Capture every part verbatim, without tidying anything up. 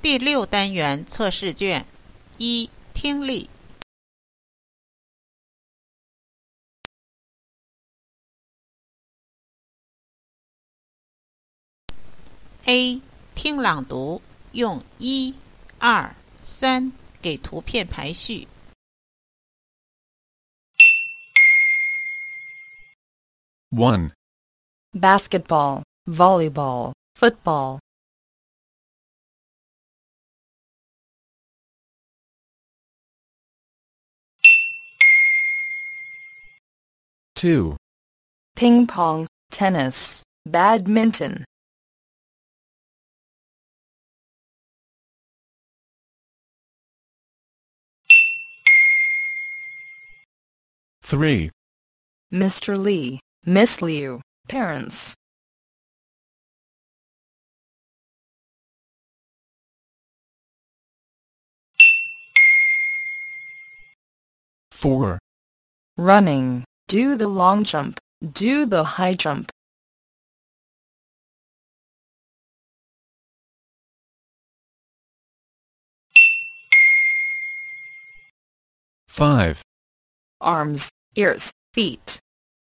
第六单元测试卷一听力。A. 听朗读，用一、二、三给图片排序。 one. Basketball, volleyball, football. two. Ping pong, tennis, badminton. three. Mister Lee, Miss Liu, parents. four. Running, do the long jump, do the high jump. five. Arms, ears, feet.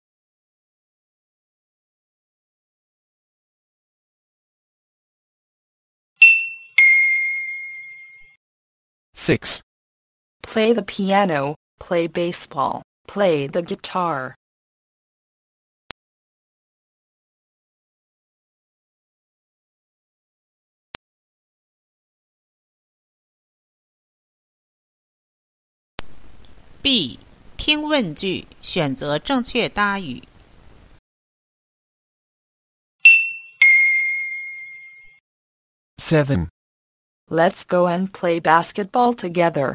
six. Play the piano, play baseball, play the guitar. B. 听问句，选择正确答语。 seven. Let's go and play basketball together.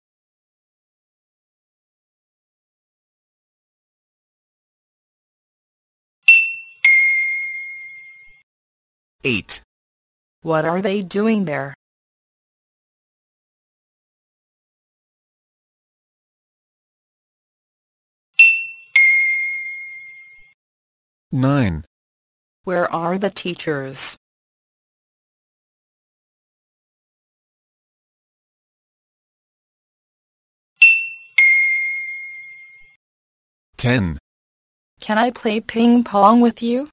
eight. What are they doing there? nine. Where are the teachers? ten. Can I play ping pong with you?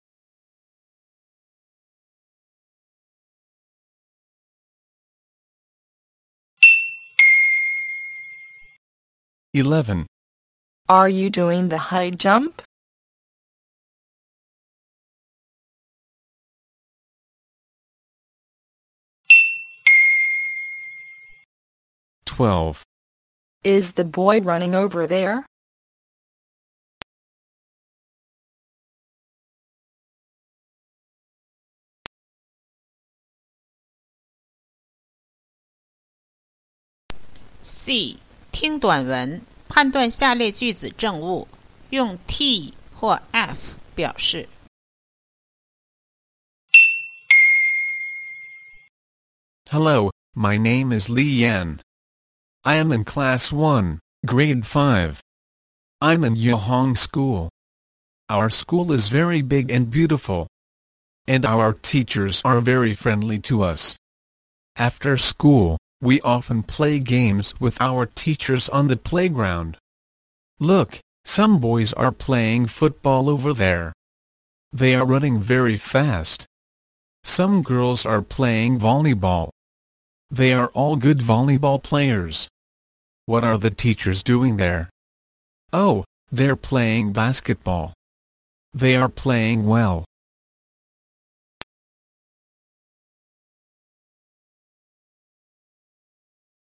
eleven. Are you doing the high jump? twelve. Is the boy running over there? C. 听短文，判断下列句子正误，用 T 或 F 表示。 Hello, my name is Li Yan. I am in class one, grade five. I'm in Yehong School. Our school is very big and beautiful. And our teachers are very friendly to us. After school, we often play games with our teachers on the playground. Look, some boys are playing football over there. They are running very fast. Some girls are playing volleyball. They are all good volleyball players. What are the teachers doing there? Oh, they're playing basketball. They are playing well.